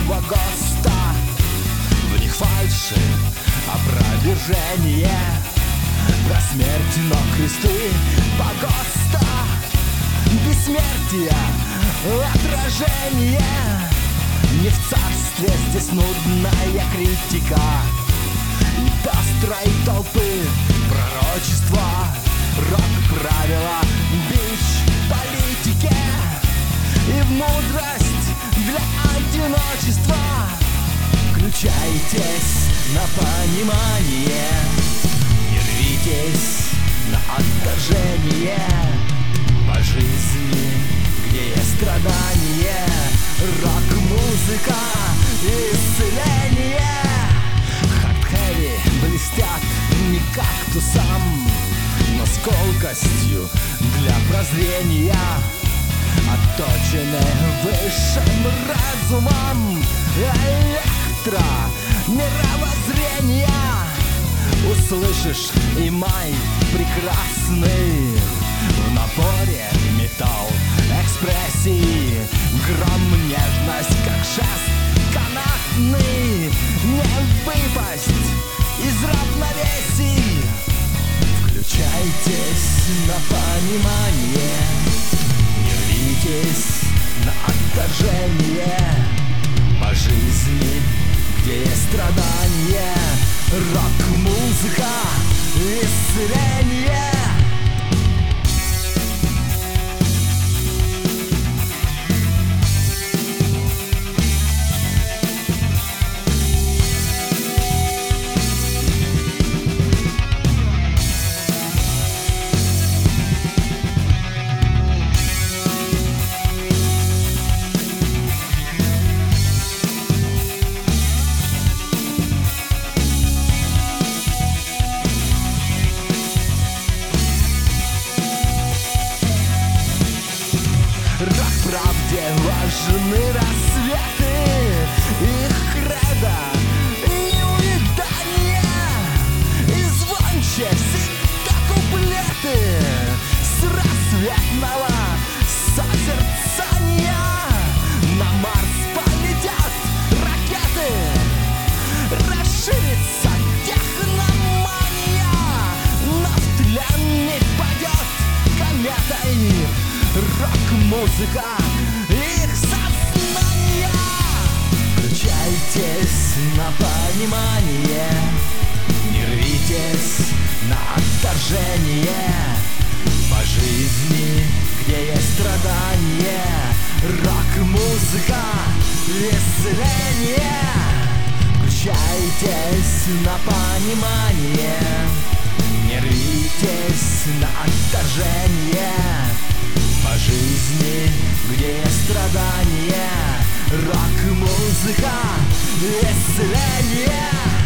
Пятого ГОСТа. В них фальши, опровержение про смерть, но кресты погоста. Бессмертие, отражение. Не в царстве здесь нудная критика и пестрой толпы пророчества. Рок правила, бич политики и в мудрость для одиночества. Включайтесь на понимание, не рвитесь на отторжение. По жизни, где есть страдание, рок-музыка, исцеление. Хард-хэви блестят не кактусом, но с колкостью для прозрения, отточены высшим разумом. Электро мировоззрения. Услышишь и май прекрасный в напоре металл экспрессии. Гром, нежность, как шест канатный. Не выпасть из равновесий. Включайтесь на понимание, не рвитесь на отторжение. По жизни, где есть страдания, рок-музыка, исцеление. Правде важны рассветы, их кредо и увядание. И звонче всегда куплеты с рассветного созерцания. На Марс полетят ракеты, расширится техномания, но в тлен не падет кометой рок-музыка, их сознание. Включайтесь на понимание, не рвитесь на отторжение. По жизни, где есть страдания, рок-музыка, исцеление. Включайтесь на понимание, не рвитесь на отторжение. По жизни, где есть страдания, рок-музыка, исцеление.